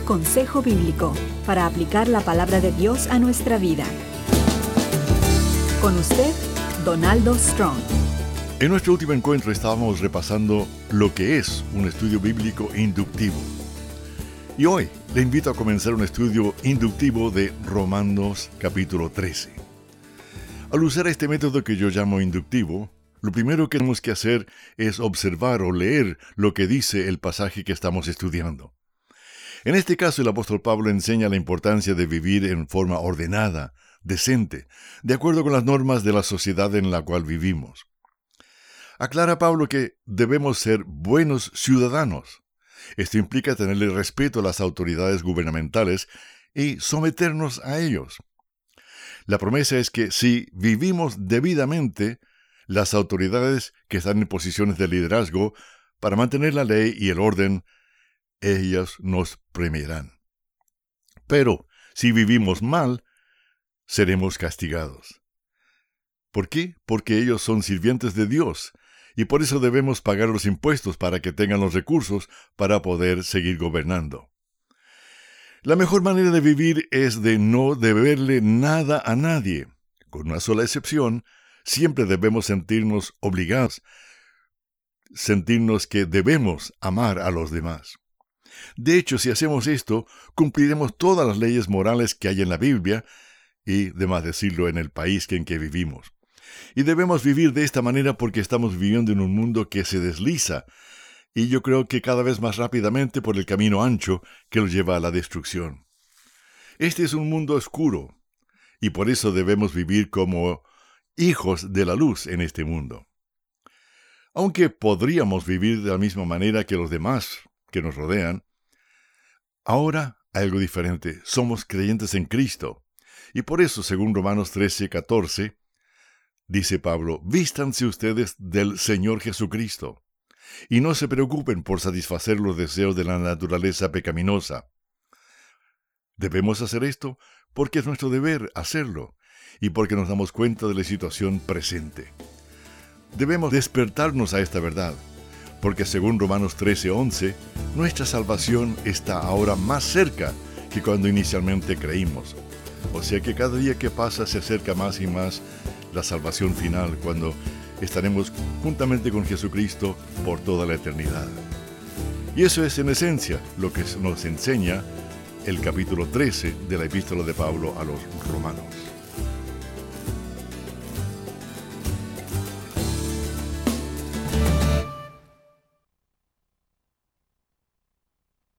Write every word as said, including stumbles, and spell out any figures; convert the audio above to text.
Consejo Bíblico para aplicar la palabra de Dios a nuestra vida. Con usted, Donaldo Strong. En nuestro último encuentro estábamos repasando lo que es un estudio bíblico inductivo. Y hoy le invito a comenzar un estudio inductivo de Romanos capítulo trece. Al usar este método que yo llamo inductivo, lo primero que tenemos que hacer es observar o leer lo que dice el pasaje que estamos estudiando. En este caso, el apóstol Pablo enseña la importancia de vivir en forma ordenada, decente, de acuerdo con las normas de la sociedad en la cual vivimos. Aclara Pablo que debemos ser buenos ciudadanos. Esto implica tenerle respeto a las autoridades gubernamentales y someternos a ellos. La promesa es que si vivimos debidamente, las autoridades que están en posiciones de liderazgo para mantener la ley y el orden, ellas nos premiarán. Pero si vivimos mal, seremos castigados. ¿Por qué? Porque ellos son sirvientes de Dios, y por eso debemos pagar los impuestos para que tengan los recursos para poder seguir gobernando. La mejor manera de vivir es de no deberle nada a nadie. Con una sola excepción, siempre debemos sentirnos obligados, sentirnos que debemos amar a los demás. De hecho, si hacemos esto, cumpliremos todas las leyes morales que hay en la Biblia y, de más decirlo, en el país en que vivimos. Y debemos vivir de esta manera porque estamos viviendo en un mundo que se desliza, y yo creo que cada vez más rápidamente por el camino ancho que lo lleva a la destrucción. Este es un mundo oscuro, y por eso debemos vivir como hijos de la luz en este mundo. Aunque podríamos vivir de la misma manera que los demás que nos rodean, ahora hay algo diferente. Somos creyentes en Cristo. Y por eso, según Romanos trece, catorce, dice Pablo, vístanse ustedes del Señor Jesucristo, y no se preocupen por satisfacer los deseos de la naturaleza pecaminosa. Debemos hacer esto porque es nuestro deber hacerlo, y porque nos damos cuenta de la situación presente. Debemos despertarnos a esta verdad, porque según Romanos trece, once, nuestra salvación está ahora más cerca que cuando inicialmente creímos. O sea que cada día que pasa se acerca más y más la salvación final, cuando estaremos juntamente con Jesucristo por toda la eternidad. Y eso es en esencia lo que nos enseña el capítulo trece de la epístola de Pablo a los Romanos.